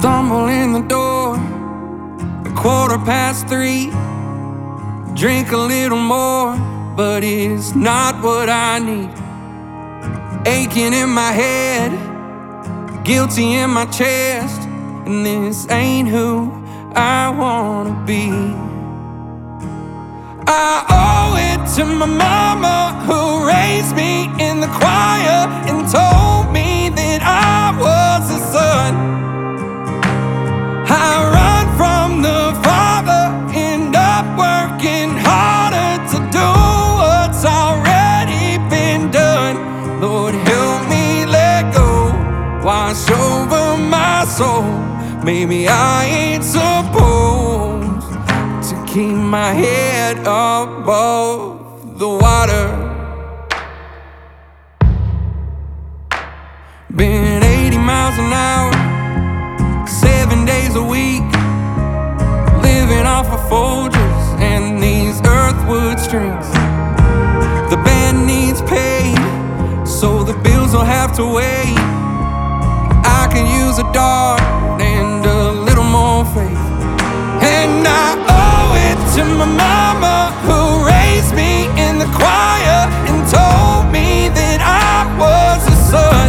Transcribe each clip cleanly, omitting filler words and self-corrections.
Stumble in the door, 3:15. Drink a little more, but it's not what I need. Aching in my head, guilty in my chest, and this ain't who I wanna be. I owe it to my mama, who raised me in the choir and told me that I was a son. I run from the Father, end up working harder to do what's already been done. Lord, help me let go, wash over my soul. Maybe I ain't supposed to keep my head above the water. Been 80 miles an hour, 7 days a week, living off of Folgers and these earthwood strings. The band needs paid, so the bills will have to wait. I can use a dart and a little more faith. And I owe it to my mama, who raised me in the choir and told me that I was a son.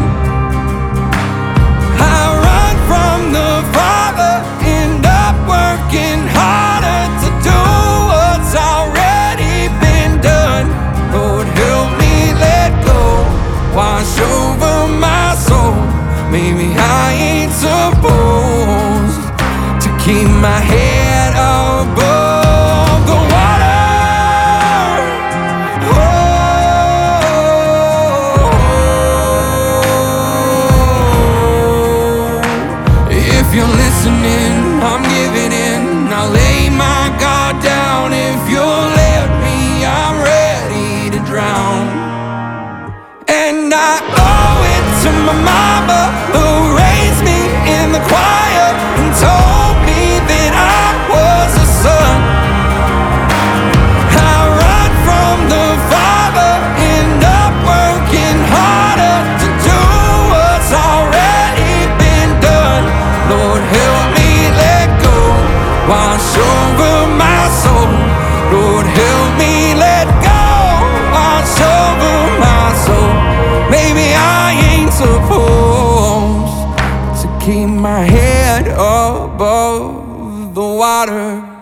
I run from the Father, end up working harder to do what's already been done. Lord, help me let go, wash over my soul. Maybe I ain't supposed to keep my head above the water. Oh, if you're listening, I'm giving in. I'll lay my guard down. If you'll let me, I'm ready to drown. And I owe it to my mama, who raised me in the choir and told me that I was a son. I run from the Father, end up working harder to do what's already been done. Lord, help me let go, wash over my soul. Lord, help me let go, wash over my soul. Maybe I ain't supposed to keep my head above the water.